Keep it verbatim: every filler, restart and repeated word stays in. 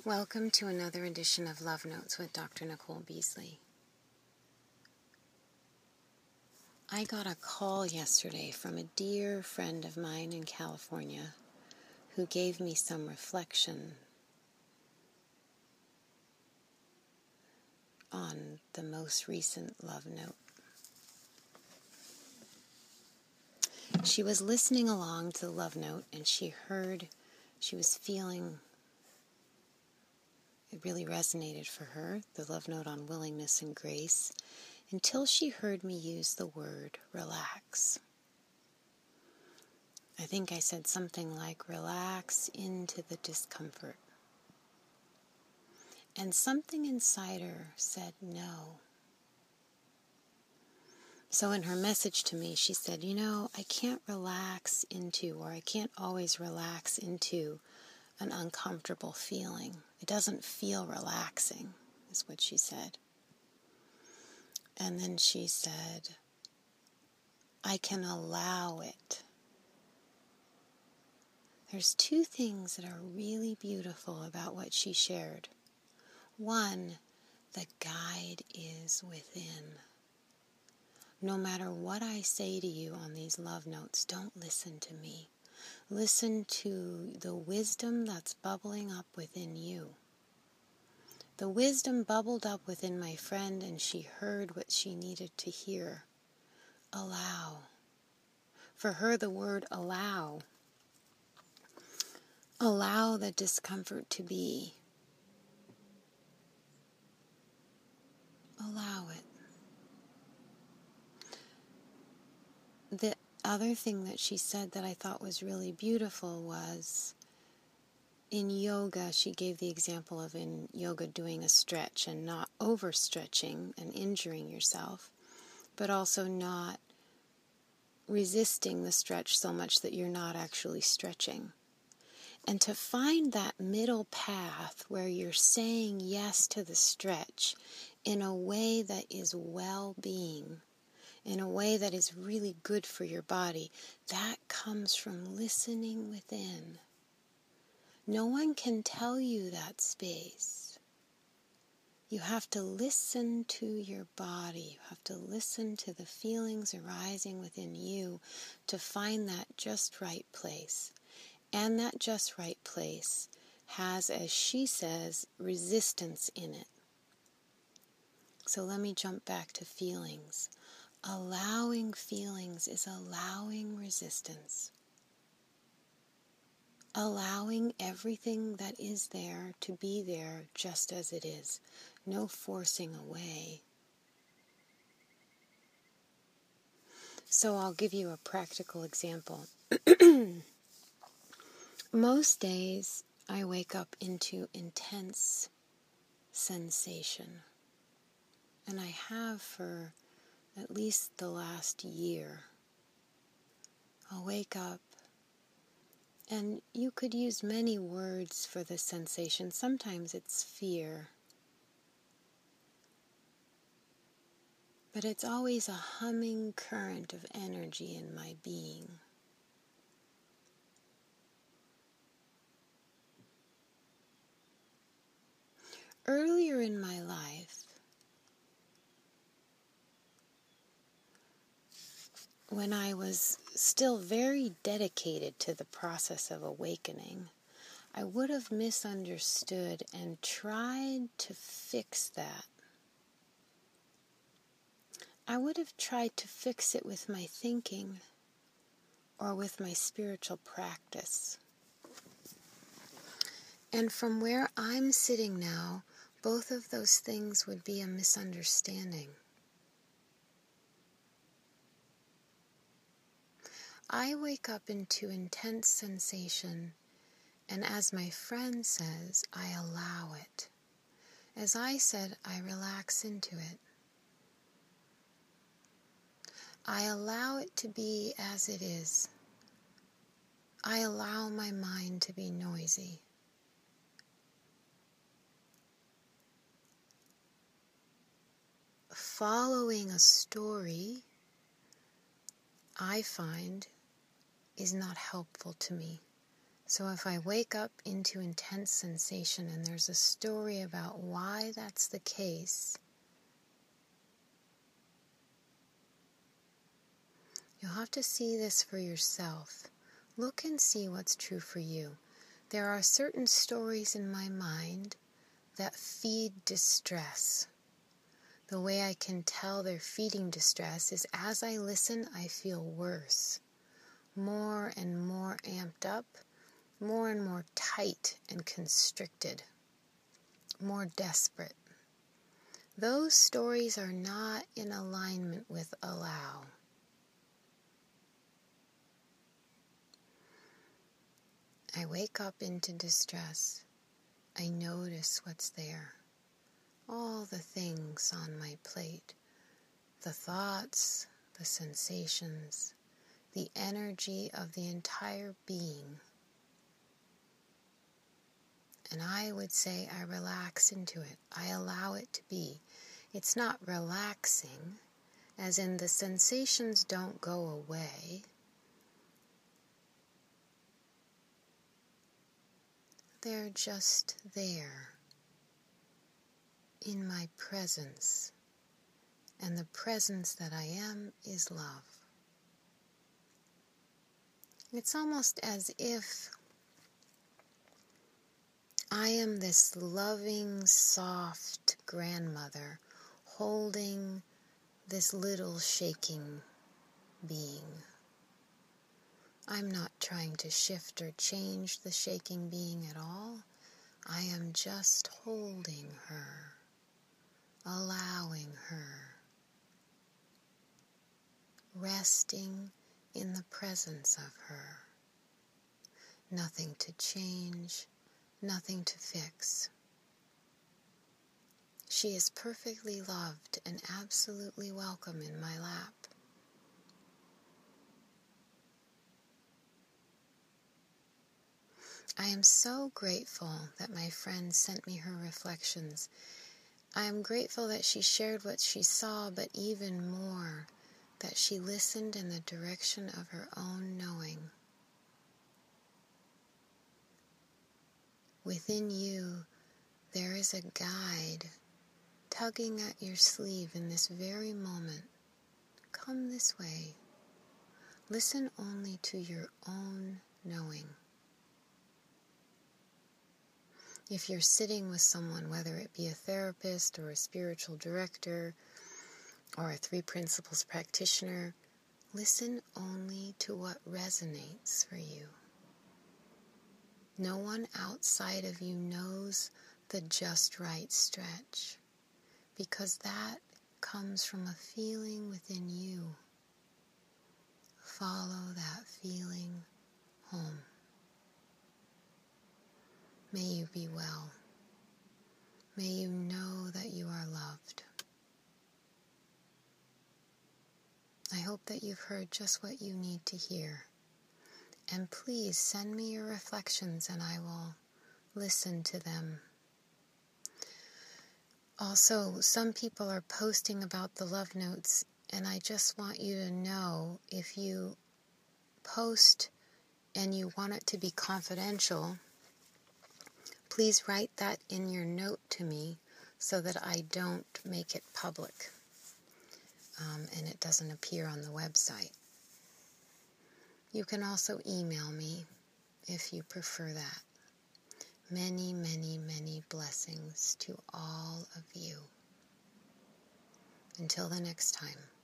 Welcome to another edition of Love Notes with Doctor Nicole Beasley. I got a call yesterday from a dear friend of mine in California who gave me some reflection on the most recent Love Note. She was listening along to the Love Note and she heard, she was feeling, it really resonated for her, the Love Note on willingness and grace, until she heard me use the word relax. I think I said something like, relax into the discomfort. And something inside her said no. So in her message to me, she said, you know, I can't relax into, or I can't always relax into an uncomfortable feeling. It doesn't feel relaxing, is what she said. And then she said, I can allow it. There's two things that are really beautiful about what she shared. One, the guide is within. No matter what I say to you on these love notes, don't listen to me. Listen to the wisdom that's bubbling up within you. The wisdom bubbled up within my friend and she heard what she needed to hear. Allow. For her, the word allow. Allow the discomfort to be. Allow it. The other thing that she said that I thought was really beautiful was, in yoga, she gave the example of in yoga doing a stretch and not overstretching and injuring yourself, but also not resisting the stretch so much that you're not actually stretching. And to find that middle path where you're saying yes to the stretch in a way that is well-being, in a way that is really good for your body, that comes from listening within. No one can tell you that space. You have to listen to your body. You have to listen to the feelings arising within you to find that just right place. And that just right place has, as she says, resistance in it. So let me jump back to feelings. Allowing feelings is allowing resistance. Allowing everything that is there to be there just as it is. No forcing away. So I'll give you a practical example. Most days I wake up into intense sensation. And I have for at least the last year. I'll wake up, and you could use many words for the sensation. Sometimes it's fear. But it's always a humming current of energy in my being. Earlier in my life, when I was still very dedicated to the process of awakening, I would have misunderstood and tried to fix that. I would have tried to fix it with my thinking or with my spiritual practice. And from where I'm sitting now, both of those things would be a misunderstanding. I wake up into intense sensation, and as my friend says, I allow it. As I said, I relax into it. I allow it to be as it is. I allow my mind to be noisy. Following a story, I find, is not helpful to me. So if I wake up into intense sensation and there's a story about why that's the case, you'll have to see this for yourself. Look and see what's true for you. There are certain stories in my mind that feed distress. The way I can tell they're feeding distress is as I listen, I feel worse. More and more amped up, more and more tight and constricted, more desperate. Those stories are not in alignment with allow. I wake up into distress. I notice what's there. All the things on my plate. The thoughts, the sensations, the energy of the entire being. And I would say I relax into it. I allow it to be. It's not relaxing, as in the sensations don't go away. They're just there, in my presence. And the presence that I am is love. It's almost as if I am this loving, soft grandmother holding this little shaking being. I'm not trying to shift or change the shaking being at all. I am just holding her, allowing her, resting in the presence of her. Nothing to change, nothing to fix. She is perfectly loved and absolutely welcome in my lap. I am so grateful that my friend sent me her reflections. I am grateful that she shared what she saw, but even more, that she listened in the direction of her own knowing. Within you, there is a guide tugging at your sleeve in this very moment. Come this way. Listen only to your own knowing. If you're sitting with someone, whether it be a therapist or a spiritual director or a Three Principles practitioner, listen only to what resonates for you. No one outside of you knows the just right stretch, because that comes from a feeling within you. Follow that feeling home. May you be well. May you know that you are loved. I hope that you've heard just what you need to hear. And please send me your reflections and I will listen to them. Also, some people are posting about the love notes, and I just want you to know, if you post and you want it to be confidential, please write that in your note to me so that I don't make it public um, and it doesn't appear on the website. You can also email me if you prefer that. Many, many, many blessings to all of you. Until the next time.